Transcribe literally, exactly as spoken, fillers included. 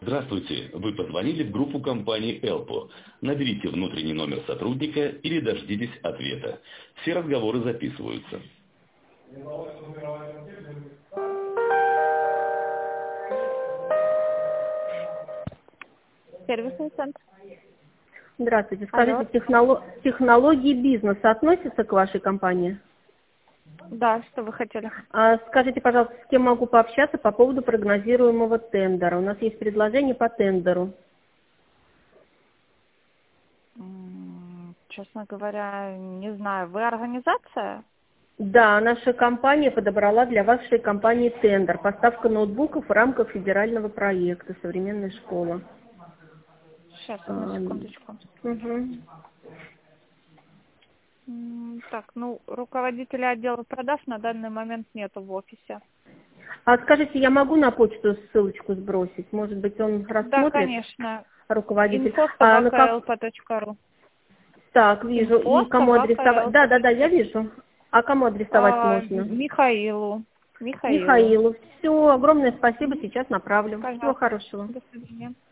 Здравствуйте, вы позвонили в группу компании Элпо. Наберите внутренний номер сотрудника или дождитесь ответа. Все разговоры записываются. Сервисный центр. Здравствуйте. Алло. Скажите, техноло- технологии бизнеса относятся к вашей компании? Да, что вы хотели? А скажите, пожалуйста, с кем могу пообщаться по поводу прогнозируемого тендера? У нас есть предложение по тендеру. М, Честно говоря, не знаю. Вы организация? Да, наша компания подобрала для вашей компании тендер. Поставка ноутбуков в рамках федерального проекта «Современная школа». Сейчас, А, одну секундочку. угу. М, Так, ну, руководителя отдела продаж на данный момент нету в офисе. А скажите, я могу на почту ссылочку сбросить? Может быть, он Да, рассмотрит, конечно. руководитель? инфо А, на собака как... эл пи точка ру. Так, вижу. инфо И кому собака адресовать? эл пи Да, да, да, точка я ру. вижу. А кому адресовать А, можно? Михаилу. Михаилу. Михаилу. Все, огромное спасибо, сейчас направлю. Всего Пожалуйста. хорошего. До свидания.